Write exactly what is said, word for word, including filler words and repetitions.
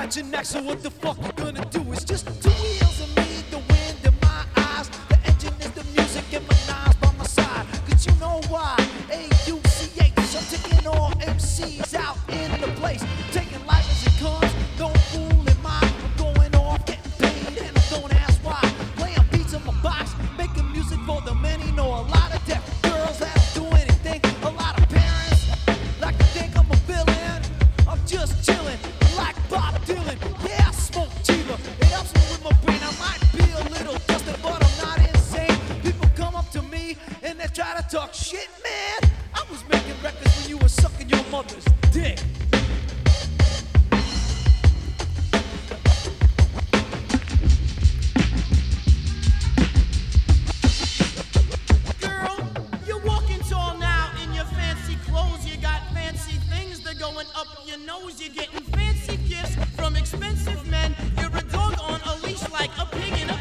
Attention next, so what the fuck you gonna do? It's just two wheels and me, the wind in my eyes. The engine is the music and my knives by my side. Cause you know why? A U C H, I'm taking all M Cs out in the place. Taking life as it comes, don't fool in mind. I'm going off, getting paid, and I don't ask why. Playing beats in my box, making music for the many. Know a lot of deaf girls that don't do anything. A lot of parents like to think I'm a villain. I'm just chilling, like Bob Dylan. Yeah, I smoke Chiba. It helps me with my brain. I might be a little dusted, but I'm not insane. People come up to me and they try to talk shit, man. I was making records when you were sucking your mother's dick. Girl, you're walking tall now in your fancy clothes. You got fancy things that going up your nose. You're getting fancy gifts from expensive men. You're a dog on a leash like a pig in a